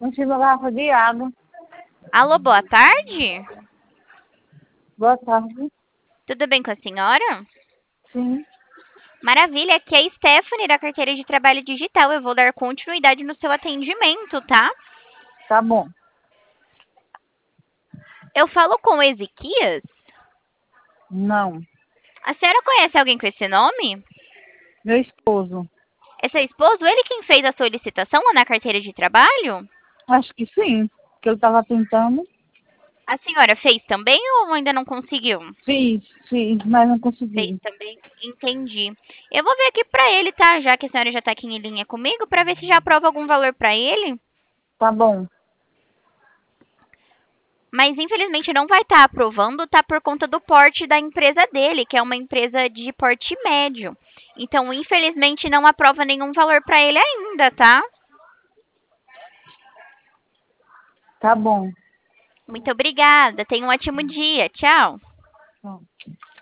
Enchi uma garrafa de água. Alô, boa tarde. Boa tarde. Tudo bem com a senhora? Sim, Maravilha, aqui é a Stephanie da carteira de trabalho digital. Eu vou dar continuidade no seu atendimento, tá? tá bom. Eu falo com o Ezequias. Não. A senhora conhece alguém com esse nome? Meu esposo. É seu esposo? Ele quem fez a solicitação lá na carteira de trabalho? Acho que sim. Que ele estava tentando. A senhora fez também ou ainda não conseguiu? Fiz, mas não Fez consegui. também? Entendi. Eu vou ver aqui pra ele, tá? Já que a senhora já tá aqui em linha comigo, pra ver se já aprova algum valor pra ele. Tá bom. Mas infelizmente não vai estar aprovando, tá? Por conta do porte da empresa dele, que é uma empresa de porte médio. Então, infelizmente, não aprova nenhum valor pra ele ainda, tá? Tá bom. Muito obrigada. Tenha um ótimo dia. Tchau. Tá.